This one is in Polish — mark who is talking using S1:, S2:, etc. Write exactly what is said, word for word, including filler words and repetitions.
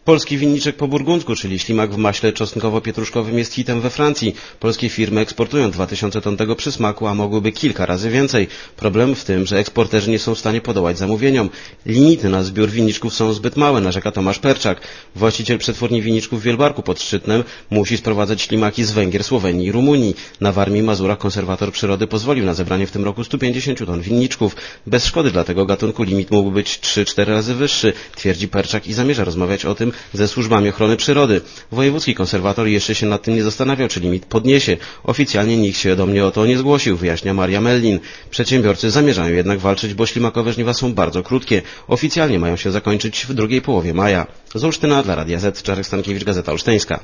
S1: Polski winniczek po burgundzku, czyli ślimak w maśle czosnkowo-pietruszkowym, jest hitem we Francji. Polskie firmy eksportują dwa tysiące ton tego przysmaku, a mogłyby kilka razy więcej. Problem w tym, że eksporterzy nie są w stanie podołać zamówieniom. Limity na zbiór winniczków są zbyt małe, narzeka Tomasz Perczak. Właściciel przetwórni winniczków w Wielbarku pod Szczytnem musi sprowadzać ślimaki z Węgier, Słowenii i Rumunii. Na Warmii i Mazurach konserwator przyrody pozwolił na zebranie w tym roku stu pięćdziesięciu ton winniczków. Bez szkody dla tego gatunku limit mógłby być trzy cztery razy wyższy, twierdzi Perczak i zamierza rozmawiać o tym ze służbami ochrony przyrody. Wojewódzki konserwator jeszcze się nad tym nie zastanawiał, czy limit podniesie. Oficjalnie nikt się do mnie o to nie zgłosił, wyjaśnia Maria Mellin. Przedsiębiorcy zamierzają jednak walczyć, bo ślimakowe żniwa są bardzo krótkie. Oficjalnie mają się zakończyć w drugiej połowie maja. Z Olsztyna dla Radia Z, Czarek Stankiewicz, Gazeta Olsztyńska.